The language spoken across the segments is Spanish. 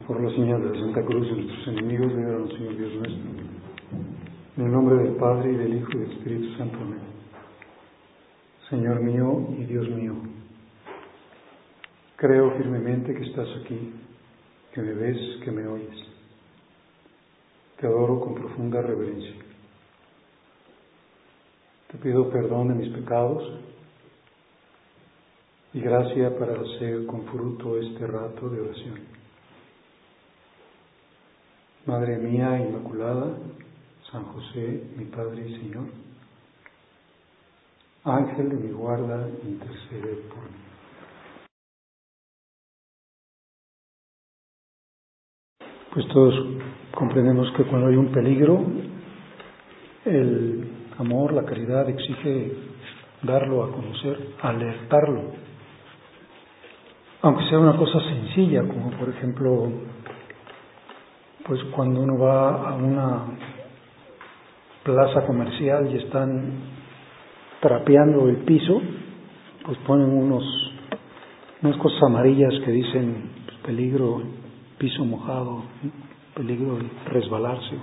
Por la señal de la Santa Cruz de nuestros enemigos, líbranos, Señor Dios nuestro. En el nombre del Padre, y del Hijo, y del Espíritu Santo. Amén. Señor mío y Dios mío, creo firmemente que estás aquí, que me ves, que me oyes. Te adoro con profunda reverencia. Te pido perdón de mis pecados y gracia para hacer con fruto este rato de oración. Madre mía Inmaculada, San José, mi Padre y Señor, Ángel de mi guarda, intercede por mí. Pues todos comprendemos que cuando hay un peligro, el amor, la caridad exige darlo a conocer, alertarlo. Aunque sea una cosa sencilla, como por ejemplo, pues cuando uno va a una plaza comercial y están trapeando el piso, pues ponen unas cosas amarillas que dicen peligro, piso mojado, peligro de resbalarse.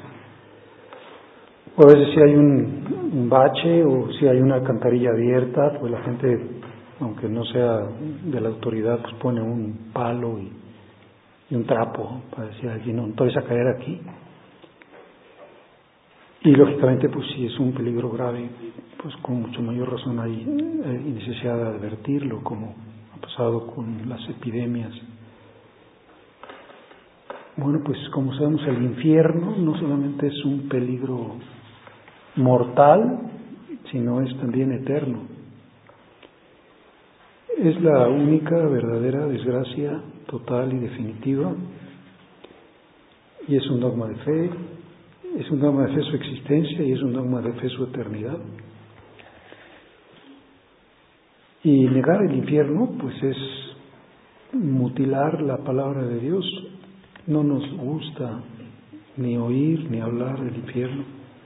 O a veces si hay un bache o si hay una alcantarilla abierta, pues la gente, aunque no sea de la autoridad, pues pone un palo y un trapo para decir a alguien, no te vayas a caer aquí. Y lógicamente, pues si es un peligro grave, pues con mucho mayor razón hay necesidad de advertirlo, como ha pasado con las epidemias. Bueno, pues como sabemos, el infierno no solamente es un peligro mortal, sino es también eterno. Es la única verdadera desgracia total y definitiva, y es un dogma de fe. Es un dogma de fe su existencia y es un dogma de fe su eternidad. Y negar el infierno, pues es mutilar la palabra de Dios. No nos gusta ni oír ni hablar del infierno.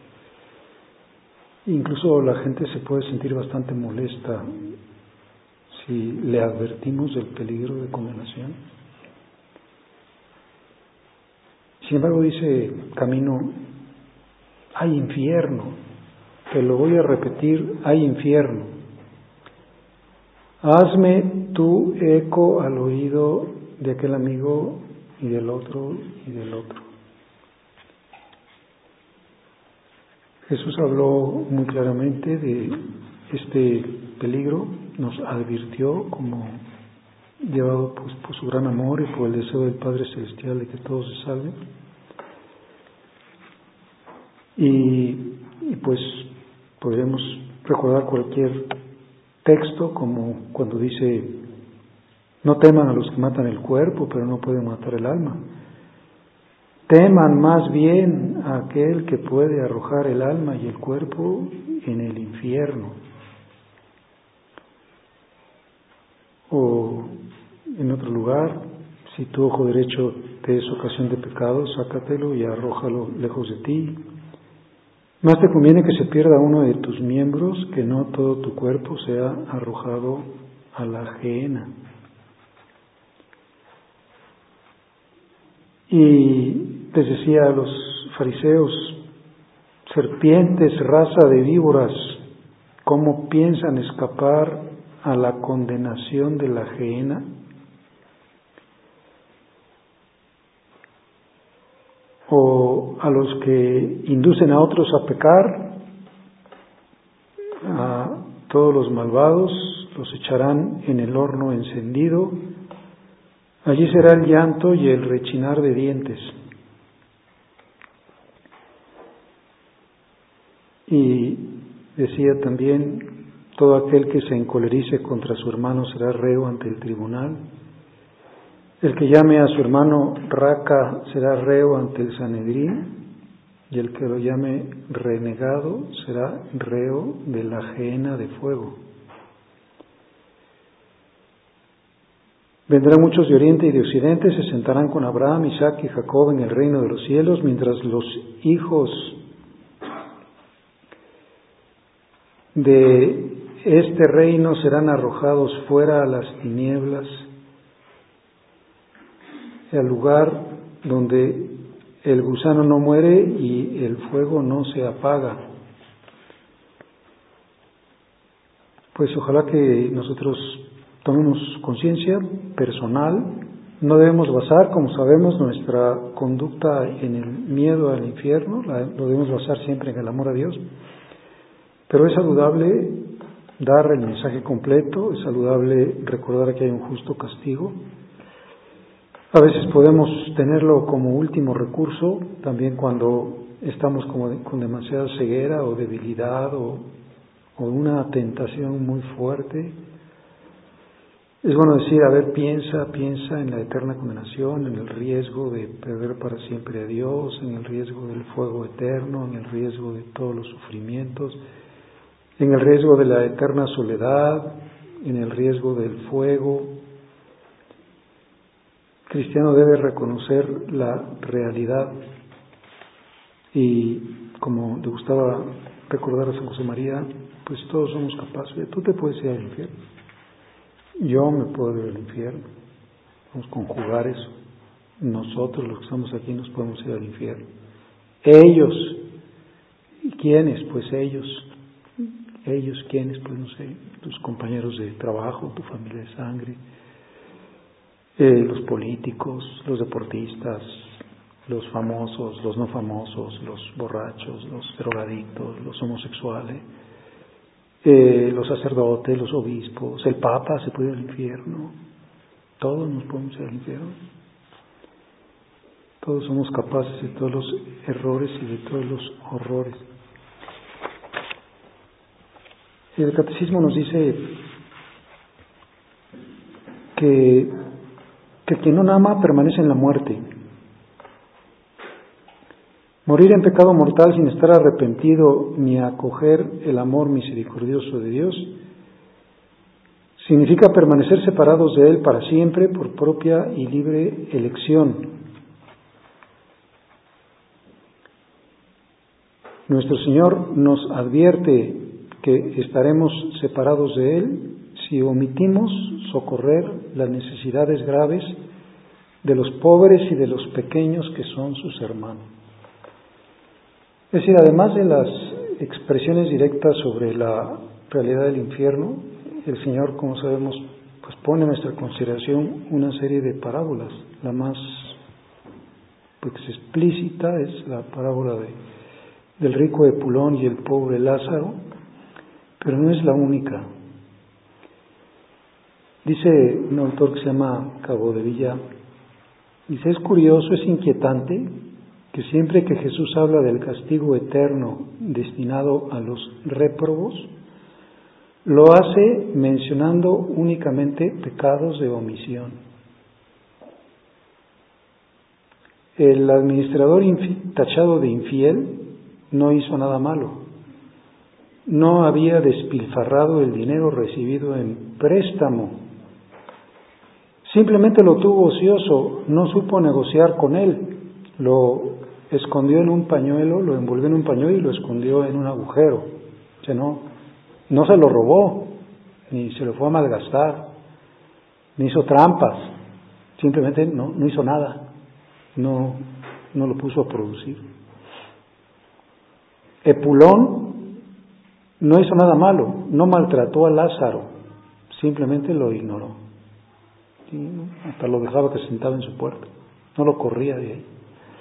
Incluso la gente se puede sentir bastante molesta si le advertimos del peligro de condenación. Sin embargo, dice Camino, hay infierno, te lo voy a repetir, hay infierno. Hazme tú eco al oído de aquel amigo y del otro y del otro. Jesús habló muy claramente de este peligro, nos advirtió como llevado pues, por su gran amor y por el deseo del Padre Celestial de que todos se salven. Y pues podríamos recordar cualquier texto como cuando dice, no teman a los que matan el cuerpo, pero no pueden matar el alma. Teman más bien a aquel que puede arrojar el alma y el cuerpo en el infierno. O en otro lugar, si tu ojo derecho te es ocasión de pecado, sácatelo y arrójalo lejos de ti. Más te conviene que se pierda uno de tus miembros, que no todo tu cuerpo sea arrojado a la gehenna. Y les decía a los fariseos, serpientes, raza de víboras, ¿cómo piensan escapar a la condenación de la gehenna? O a los que inducen a otros a pecar, a todos los malvados los echarán en el horno encendido, allí será el llanto y el rechinar de dientes. Y decía también, todo aquel que se encolerice contra su hermano será reo ante el tribunal. El que llame a su hermano raca será reo ante el Sanedrín, y el que lo llame renegado será reo de la gehenna de fuego. Vendrán muchos de oriente y de occidente, se sentarán con Abraham, Isaac y Jacob en el reino de los cielos, mientras los hijos de este reino serán arrojados fuera a las tinieblas, al lugar donde el gusano no muere y el fuego no se apaga. Pues ojalá que nosotros tomemos conciencia personal. No debemos basar, como sabemos, nuestra conducta en el miedo al infierno, lo debemos basar siempre en el amor a Dios. Pero es saludable dar el mensaje completo, es saludable recordar que hay un justo castigo. A veces podemos tenerlo como último recurso, también cuando estamos con demasiada ceguera o debilidad o una tentación muy fuerte. Es bueno decir, a ver, piensa en la eterna condenación, en el riesgo de perder para siempre a Dios, en el riesgo del fuego eterno, en el riesgo de todos los sufrimientos, en el riesgo de la eterna soledad, en el riesgo del fuego. El cristiano debe reconocer la realidad y, como le gustaba recordar a San José María, pues todos somos capaces. Tú te puedes ir al infierno. Yo me puedo ir al infierno. Vamos a conjugar eso. Nosotros, los que estamos aquí, nos podemos ir al infierno. Ellos. ¿Y quiénes? Pues ellos. Ellos, ¿quiénes? Pues no sé, tus compañeros de trabajo, tu familia de sangre, los políticos, los deportistas, los famosos, los no famosos, los borrachos, los drogadictos, los homosexuales, los sacerdotes, los obispos, el Papa se puede ir al infierno. Todos nos podemos ir al infierno. Todos somos capaces de todos los errores y de todos los horrores. El Catecismo nos dice que quien no ama permanece en la muerte. Morir en pecado mortal sin estar arrepentido ni acoger el amor misericordioso de Dios significa permanecer separados de Él para siempre por propia y libre elección. Nuestro Señor nos advierte que estaremos separados de Él si omitimos socorrer las necesidades graves de los pobres y de los pequeños que son sus hermanos. Es decir, además de las expresiones directas sobre la realidad del infierno, el Señor, como sabemos, pues pone en nuestra consideración una serie de parábolas. La más explícita es la parábola del rico Epulón y el pobre Lázaro, pero no es la única. Dice un autor que se llama Cabo de Villa, dice, es curioso, es inquietante que siempre que Jesús habla del castigo eterno destinado a los réprobos, lo hace mencionando únicamente pecados de omisión. El administrador tachado de infiel no hizo nada malo. No había despilfarrado el dinero recibido en préstamo. Simplemente lo tuvo ocioso, no supo negociar con él. Lo escondió en un pañuelo, lo envolvió en un pañuelo y lo escondió en un agujero. O sea, no se lo robó, ni se lo fue a malgastar, ni hizo trampas. Simplemente no hizo nada. No lo puso a producir. Epulón no hizo nada malo, no maltrató a Lázaro, simplemente lo ignoró. Y hasta lo dejaba que se sentaba en su puerta, no lo corría de ahí.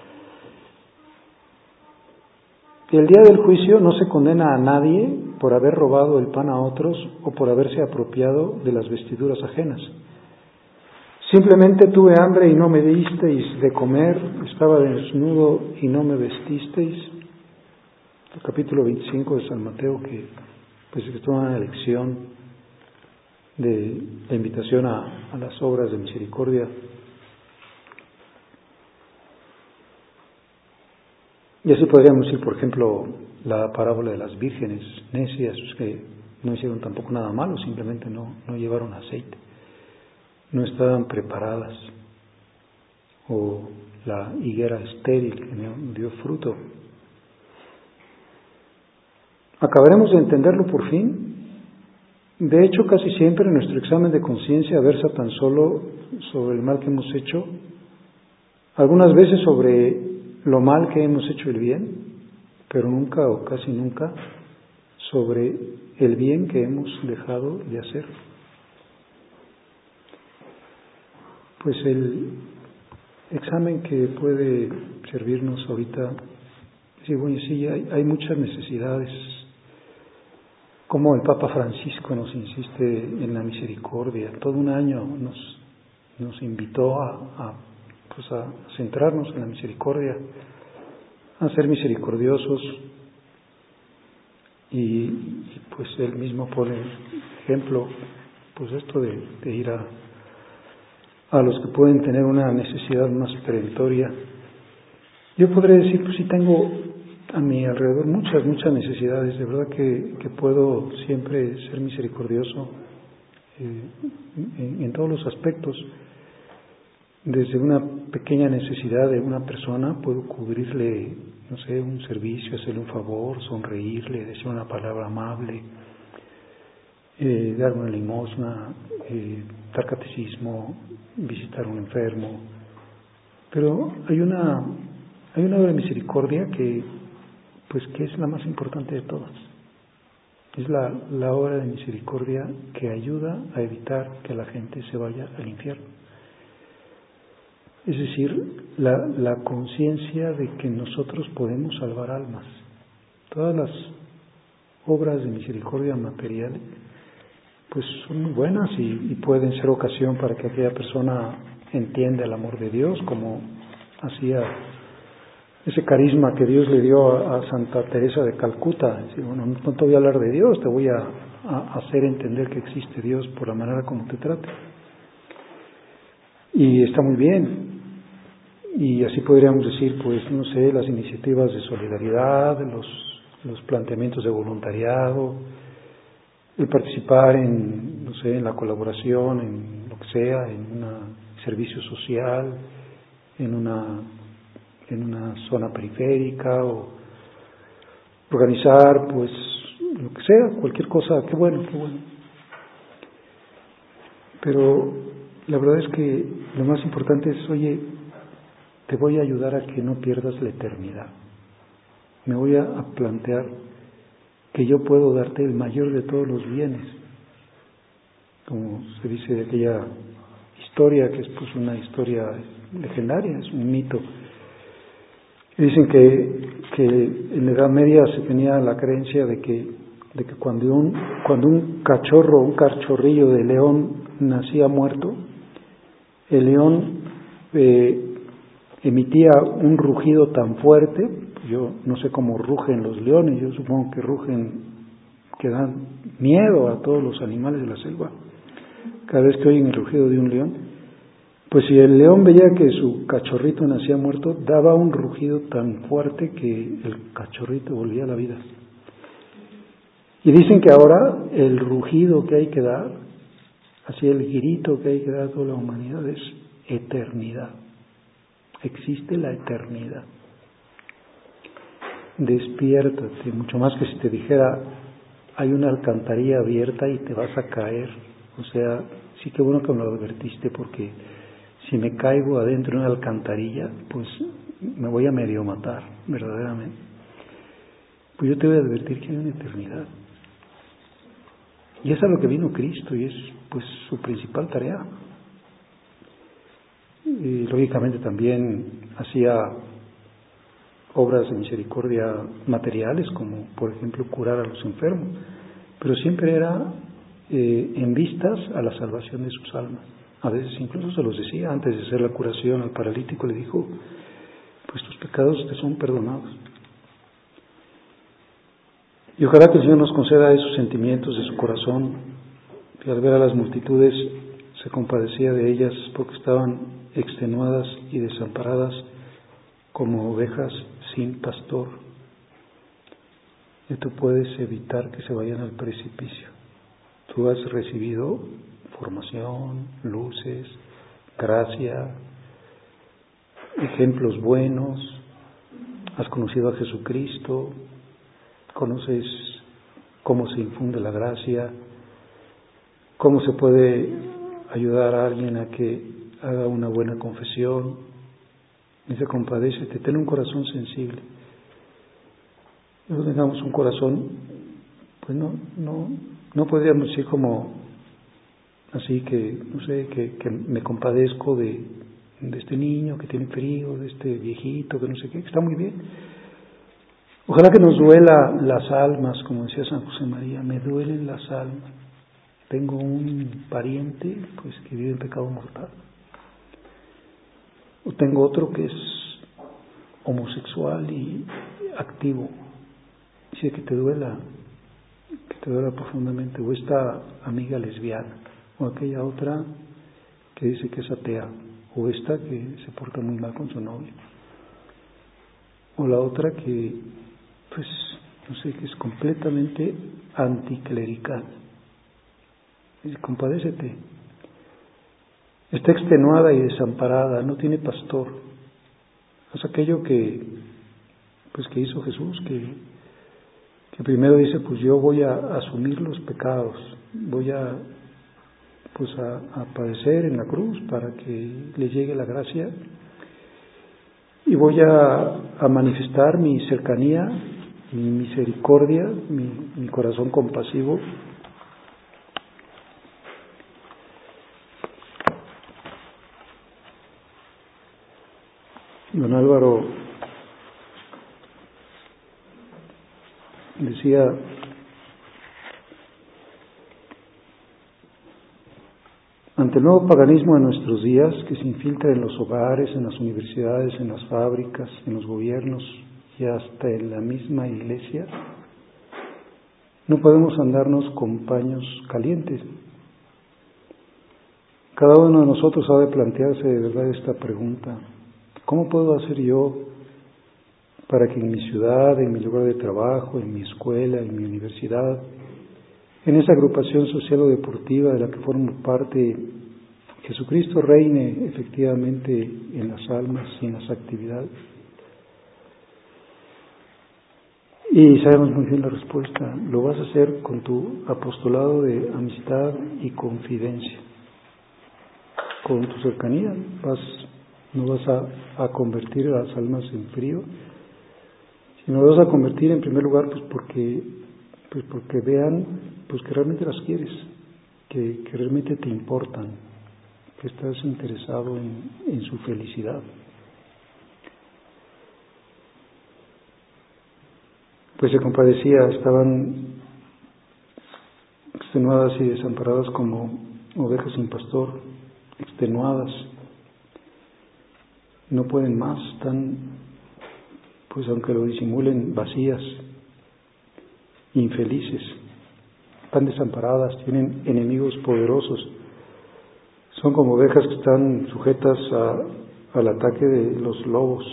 Y el día del juicio no se condena a nadie por haber robado el pan a otros o por haberse apropiado de las vestiduras ajenas. Simplemente tuve hambre y no me disteis de comer, estaba desnudo y no me vestisteis. El capítulo 25 de San Mateo, que pues es toda una lección de la invitación a las obras de misericordia. Y así podríamos decir, por ejemplo, la parábola de las vírgenes necias, que no hicieron tampoco nada malo, simplemente no llevaron aceite, no estaban preparadas, o la higuera estéril que no dio fruto. ¿Acabaremos de entenderlo por fin? De hecho, casi siempre nuestro examen de conciencia versa tan solo sobre el mal que hemos hecho algunas veces sobre lo mal que hemos hecho el bien, pero nunca o casi nunca sobre el bien que hemos dejado de hacer. Pues el examen que puede servirnos ahorita, sí, bueno, sí, hay muchas necesidades. Como el Papa Francisco nos insiste en la misericordia, todo un año nos invitó a centrarnos en la misericordia, a ser misericordiosos, y pues él mismo pone ejemplo, pues esto de ir a los que pueden tener una necesidad más perentoria. Yo podré decir, pues sí tengo a mi alrededor muchas necesidades, de verdad que puedo siempre ser misericordioso en todos los aspectos. Desde una pequeña necesidad de una persona puedo cubrirle, no sé, un servicio, hacerle un favor, sonreírle, decir una palabra amable, dar una limosna, dar catecismo, visitar a un enfermo. Pero hay una obra de misericordia que es la más importante de todas. Es la obra de misericordia que ayuda a evitar que la gente se vaya al infierno. Es decir, la conciencia de que nosotros podemos salvar almas. Todas las obras de misericordia materiales pues son muy buenas y pueden ser ocasión para que aquella persona entienda el amor de Dios, como hacía ese carisma que Dios le dio a Santa Teresa de Calcuta. Decir, bueno, no te voy a hablar de Dios, te voy a hacer entender que existe Dios por la manera como te trate. Y está muy bien. Y así podríamos decir, pues, no sé, las iniciativas de solidaridad, los planteamientos de voluntariado, el participar en, no sé, en la colaboración, en lo que sea, en un servicio social, en una zona periférica, o organizar, pues, lo que sea, cualquier cosa, qué bueno. Pero la verdad es que lo más importante es, oye, te voy a ayudar a que no pierdas la eternidad. Me voy a plantear que yo puedo darte el mayor de todos los bienes, como se dice de aquella historia, que es pues una historia legendaria, es un mito. Dicen que en la Edad Media se tenía la creencia de que cuando un cachorrillo de león nacía muerto, el león emitía un rugido tan fuerte. Yo no sé cómo rugen los leones, yo supongo que rugen, que dan miedo a todos los animales de la selva. Cada vez que oyen el rugido de un león, pues si el león veía que su cachorrito nacía muerto, daba un rugido tan fuerte que el cachorrito volvía a la vida. Y dicen que ahora el rugido que hay que dar, así el grito que hay que dar a toda la humanidad, es eternidad. Existe la eternidad. Despiértate, mucho más que si te dijera hay una alcantarilla abierta y te vas a caer. O sea, sí que bueno que me lo advertiste, porque si me caigo adentro de una alcantarilla, pues me voy a medio matar, verdaderamente. Pues yo te voy a advertir que hay una eternidad. Y es a lo que vino Cristo, y es pues su principal tarea. Y lógicamente también hacía obras de misericordia materiales, como por ejemplo curar a los enfermos, pero siempre era en vistas a la salvación de sus almas. A veces incluso se los decía, antes de hacer la curación al paralítico, le dijo, pues tus pecados te son perdonados. Y ojalá que el Señor nos conceda esos sentimientos de su corazón, que al ver a las multitudes se compadecía de ellas porque estaban extenuadas y desamparadas como ovejas sin pastor. Y tú puedes evitar que se vayan al precipicio. Tú has recibido formación, luces, gracia, ejemplos buenos, has conocido a Jesucristo, conoces cómo se infunde la gracia, cómo se puede ayudar a alguien a que haga una buena confesión, Dice, compadécete, ten un corazón sensible. No tengamos un corazón, pues no podríamos decir como así que, no sé, que me compadezco de este niño que tiene frío, de este viejito que no sé qué, que está muy bien. Ojalá que nos duela las almas, como decía San José María, me duelen las almas. Tengo un pariente pues que vive en pecado mortal. O tengo otro que es homosexual y activo. Dice que te duela profundamente. O esta amiga lesbiana, o aquella otra que dice que es atea, o esta que se porta muy mal con su novio, o la otra que, pues, no sé, que es completamente anticlerical. Dice, compadécete. Está extenuada y desamparada, no tiene pastor. Es aquello que hizo Jesús, que primero dice, pues yo voy a asumir los pecados, voy a padecer en la cruz para que le llegue la gracia, y voy a manifestar mi cercanía, mi misericordia, mi corazón compasivo. Don Álvaro decía, ante el nuevo paganismo de nuestros días, que se infiltra en los hogares, en las universidades, en las fábricas, en los gobiernos y hasta en la misma iglesia, no podemos andarnos con paños calientes. Cada uno de nosotros ha de plantearse de verdad esta pregunta: ¿cómo puedo hacer yo para que en mi ciudad, en mi lugar de trabajo, en mi escuela, en mi universidad, en esa agrupación social o deportiva de la que formo parte, Jesucristo reine efectivamente en las almas y en las actividades? Y sabemos muy bien la respuesta: lo vas a hacer con tu apostolado de amistad y confidencia, con tu cercanía. No vas a convertir a las almas en frío, sino lo vas a convertir en primer lugar porque vean pues que realmente las quieres, que realmente te importan, que estás interesado en su felicidad. Pues se compadecía, estaban extenuadas y desamparadas como ovejas sin pastor, extenuadas, no pueden más, están, pues aunque lo disimulen, vacías, infelices, están desamparadas, tienen enemigos poderosos, son como ovejas que están sujetas al ataque de los lobos,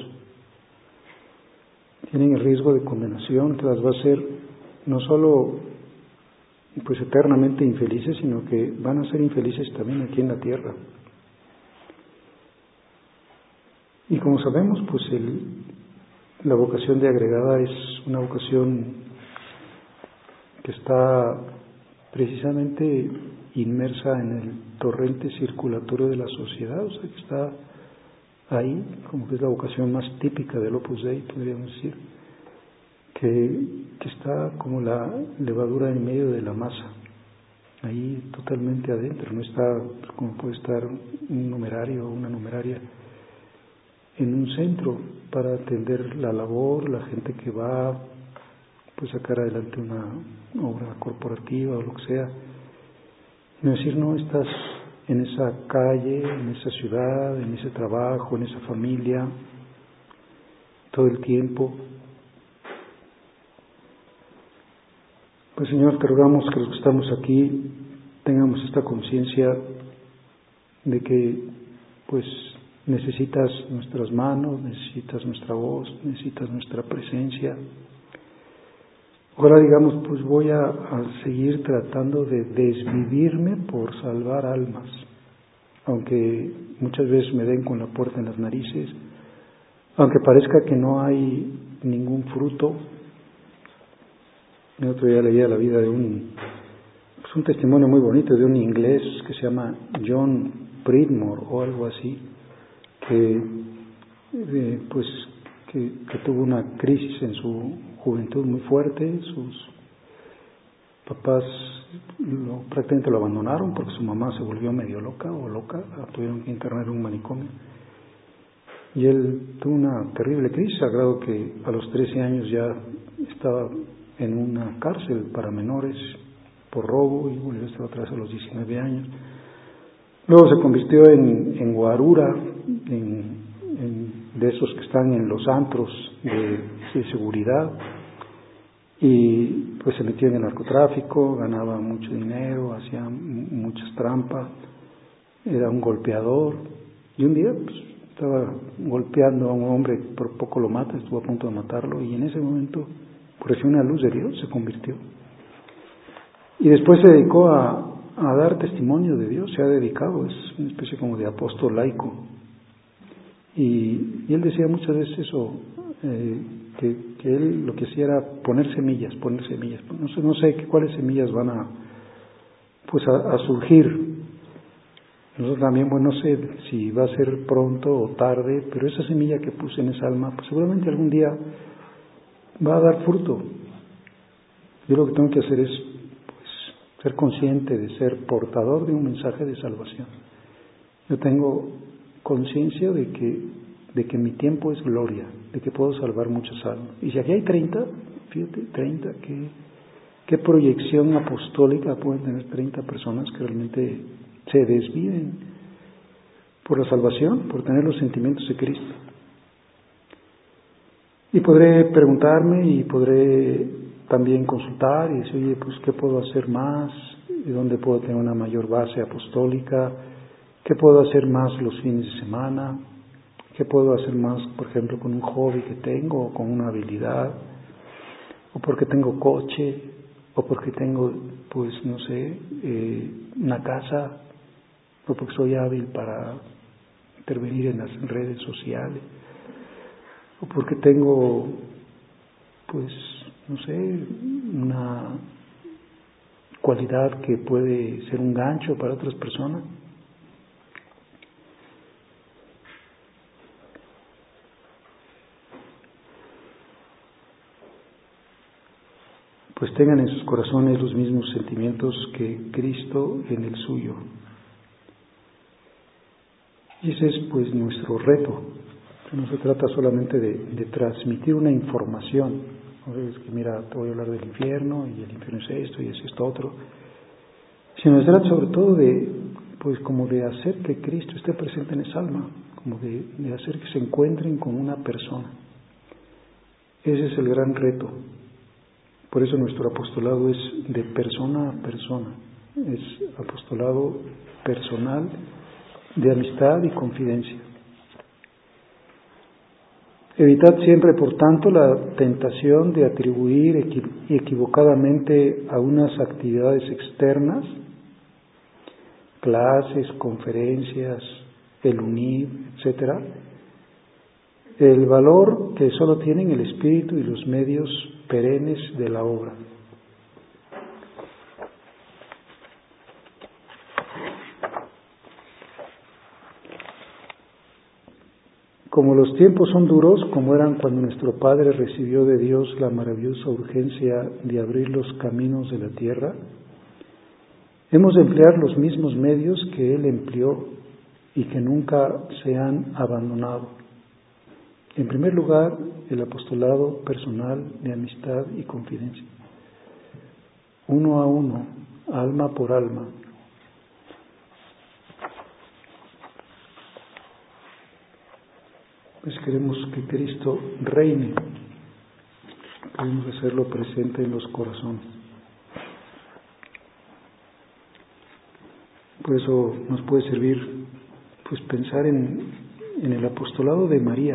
tienen el riesgo de condenación que las va a hacer no solo pues eternamente infelices, sino que van a ser infelices también aquí en la tierra. Y como sabemos, pues la vocación de agregada es una vocación que está precisamente inmersa en el torrente circulatorio de la sociedad, o sea, que está ahí, como que es la vocación más típica del Opus Dei, podríamos decir, que está como la levadura en medio de la masa, ahí totalmente adentro, no está como puede estar un numerario o una numeraria en un centro para atender la labor, la gente que va pues sacar adelante una obra corporativa o lo que sea. No decir, no, estás en esa calle, en esa ciudad, en ese trabajo, en esa familia, todo el tiempo. Pues Señor, te rogamos que los que estamos aquí tengamos esta conciencia de que pues necesitas nuestras manos, necesitas nuestra voz, necesitas nuestra presencia. Ahora digamos, pues voy a seguir tratando de desvivirme por salvar almas, aunque muchas veces me den con la puerta en las narices, aunque parezca que no hay ningún fruto. El otro día leía la vida de un testimonio muy bonito de un inglés que se llama John Pridmore o algo así, que pues que tuvo una crisis en su juventud muy fuerte. Sus papás prácticamente lo abandonaron porque su mamá se volvió medio loca, la tuvieron que internar en un manicomio. Y él tuvo una terrible crisis, al grado que a los 13 años ya estaba en una cárcel para menores por robo, y volvió a estar otra vez a los 19 años. Luego se convirtió en guarura, de esos que están en los antros de seguridad, y pues se metió en el narcotráfico, ganaba mucho dinero, hacía muchas trampas, era un golpeador, y un día pues, estaba golpeando a un hombre, por poco lo mata, estuvo a punto de matarlo, y en ese momento recibió una luz de Dios, se convirtió. Y después se dedicó a dar testimonio de Dios, se ha dedicado, es una especie como de apóstol laico. Y él decía muchas veces eso, que él lo que hacía era poner semillas. No sé cuáles semillas van a surgir. Nosotros también, no sé si va a ser pronto o tarde, pero esa semilla que puse en esa alma, pues seguramente algún día va a dar fruto. Yo lo que tengo que hacer es ser consciente de ser portador de un mensaje de salvación. Yo tengo conciencia de que mi tiempo es gloria, de que puedo salvar muchas almas. Y si aquí hay 30, fíjate, 30, ¿qué proyección apostólica pueden tener 30 personas que realmente se desviven por la salvación, por tener los sentimientos de Cristo? Y podré preguntarme y podré también consultar y decir, oye, pues ¿qué puedo hacer más? ¿De dónde puedo tener una mayor base apostólica? ¿Qué puedo hacer más los fines de semana? ¿Qué puedo hacer más, por ejemplo, con un hobby que tengo, o con una habilidad? ¿O porque tengo coche? ¿O porque tengo, pues, no sé, una casa? ¿O porque soy hábil para intervenir en las redes sociales? ¿O porque tengo, pues, no sé, una cualidad que puede ser un gancho para otras personas? Pues tengan en sus corazones los mismos sentimientos que Cristo en el suyo. Y ese es pues nuestro reto. No se trata solamente de transmitir una información. No es que mira, te voy a hablar del infierno, y el infierno es esto, y es esto otro. Sino se trata sobre todo de hacer que Cristo esté presente en esa alma, como de hacer que se encuentren con una persona. Ese es el gran reto. Por eso nuestro apostolado es de persona a persona, es apostolado personal, de amistad y confidencia. Evitad siempre, por tanto, la tentación de atribuir equivocadamente a unas actividades externas, clases, conferencias, el UNID, etc., el valor que solo tienen el espíritu y los medios perennes de la obra. Como los tiempos son duros, como eran cuando nuestro Padre recibió de Dios la maravillosa urgencia de abrir los caminos de la tierra, hemos de emplear los mismos medios que Él empleó y que nunca se han abandonado. En primer lugar, el apostolado personal de amistad y confidencia. Uno a uno, alma por alma. Pues queremos que Cristo reine. Queremos hacerlo presente en los corazones. Por eso nos puede servir pues pensar en el apostolado de María.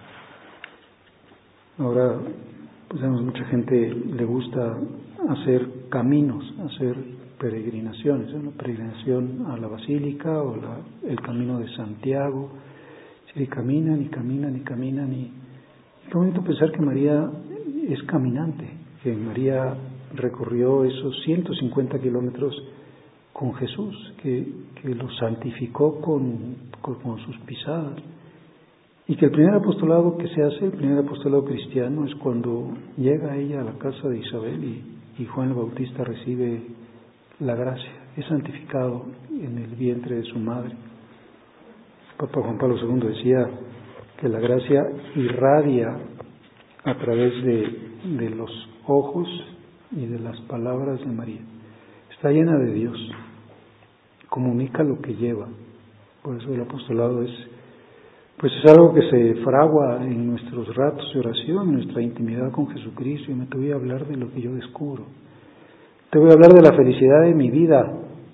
Ahora, pues vemos mucha gente le gusta hacer caminos, hacer peregrinaciones, una peregrinación a la Basílica o el camino de Santiago. Y caminan y caminan y caminan, y qué bonito pensar que María es caminante, que María recorrió esos 150 kilómetros con Jesús, que lo santificó con sus pisadas, Y que el primer apostolado que se hace, el primer apostolado cristiano, es cuando llega ella a la casa de Isabel y Juan el Bautista recibe la gracia, es santificado en el vientre de su madre. Papa Juan Pablo II decía que la gracia irradia a través de los ojos y de las palabras de María. Está llena de Dios, comunica lo que lleva. Por eso el apostolado es algo que se fragua en nuestros ratos de oración, en nuestra intimidad con Jesucristo. Y me te voy a hablar de lo que yo descubro. Te voy a hablar de la felicidad de mi vida.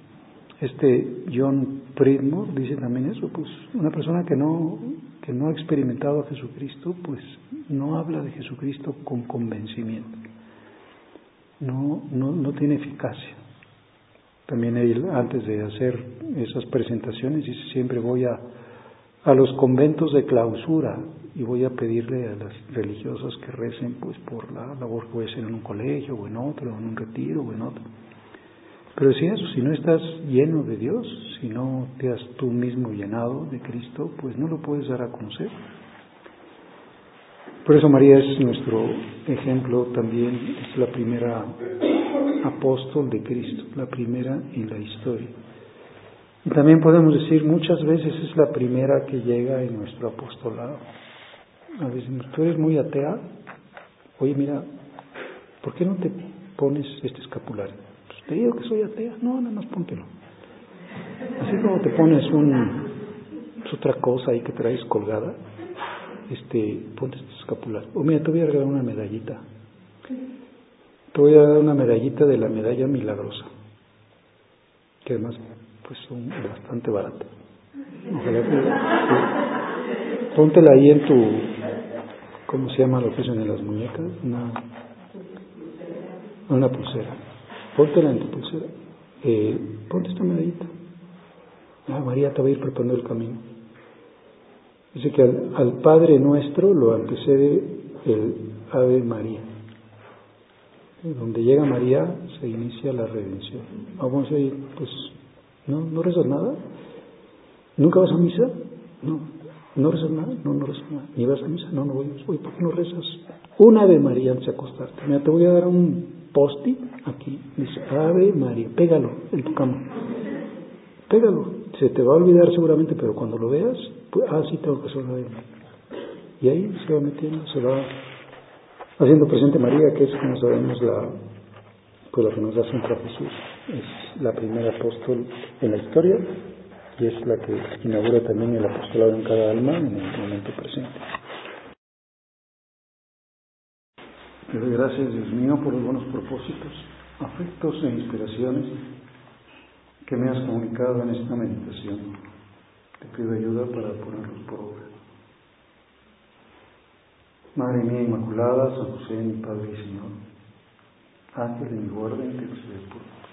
John Pridmore dice también eso, pues una persona que no ha experimentado a Jesucristo, pues no habla de Jesucristo con convencimiento. No tiene eficacia. También él, antes de hacer esas presentaciones, dice: siempre voy a los conventos de clausura y voy a pedirle a las religiosas que recen pues por la labor que voy a hacer en un colegio o en otro, o en un retiro o en otro. Pero si no estás lleno de Dios, si no te has tú mismo llenado de Cristo, pues no lo puedes dar a conocer. Por eso María es nuestro ejemplo también, es la primera apóstol de Cristo, la primera en la historia. Y también podemos decir, muchas veces es la primera que llega en nuestro apostolado. A veces, tú eres muy atea, oye, mira, ¿por qué no te pones este escapulario? Pues te digo que soy atea, no, nada más póntelo. Así como te pones otra cosa ahí que traes colgada, ponte este escapulario. O mira, te voy a regalar una medallita. Te voy a dar una medallita de la medalla milagrosa, que además pues son bastante baratas. Ojalá que póntela ahí en tu, ¿cómo se llama lo que usan en las muñecas? Una pulsera. Póntela en tu pulsera. Ponte esta medallita. María te va a ir preparando el camino. Dice que al Padre Nuestro lo antecede el Ave María. Donde llega María se inicia la redención. Vamos a ir, pues, ¿no rezas nada? ¿Nunca vas a misa? ¿No rezas nada? No rezas nada. ¿Ni vas a misa? No voy. Oye, ¿por qué no rezas un Ave María antes de acostarte? Mira, te voy a dar un post-it aquí. Dice Ave María. Pégalo en tu cama. Pégalo. Se te va a olvidar seguramente, pero cuando lo veas, pues, sí tengo que hacer una Ave María. Y ahí se va metiendo, se va haciendo presente María, que es, como sabemos, la que nos da siempre a Jesús. Es la primera apóstol en la historia y es la que inaugura también el apostolado en cada alma en el momento presente. Te doy gracias, Dios mío, por los buenos propósitos, afectos e inspiraciones que me has comunicado en esta meditación. Te pido ayuda para ponerlos por obra. Madre mía Inmaculada, San José, mi Padre y Señor, Ángel de mi guarda, intercede por mí.